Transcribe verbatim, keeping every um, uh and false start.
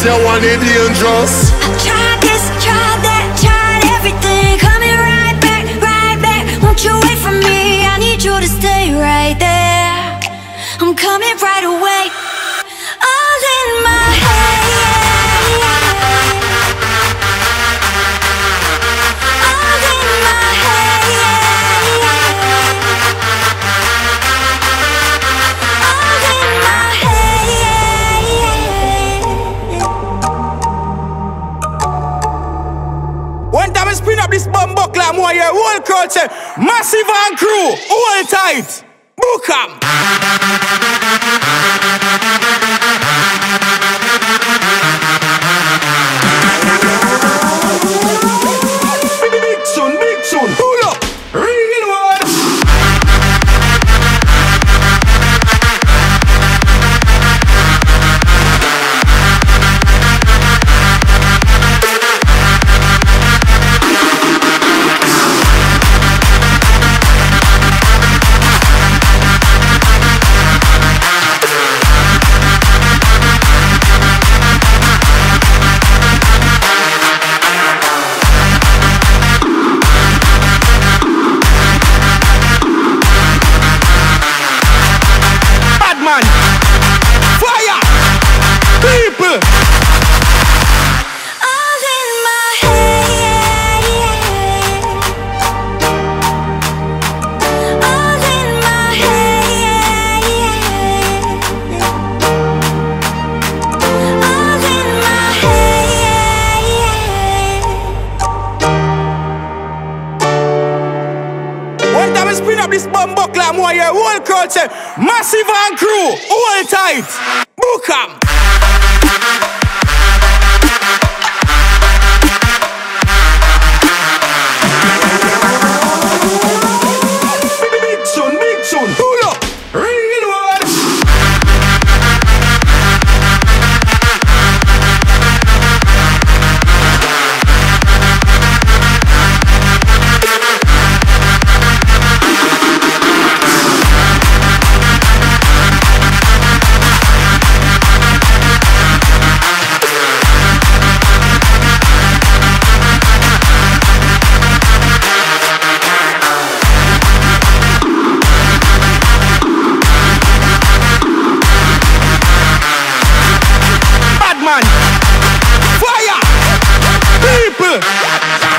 this, you want it dangerous. Tried this, tried that, tried everything. Coming right back, right back. Won't you wait for me? I need you to stay right there. I'm coming right away. All in my head. All in my head. All in my head. One time I spin up this bumbo clam one year, whole crowd say, Massive and crew, hold tight, book 'em. Big soon, big soon, pull up, real one. Spin up this bumbo clam one year, whole crowd say, Massive and crew, hold tight, book 'em. Big soon, big soon, pull up, real one. Fire! People!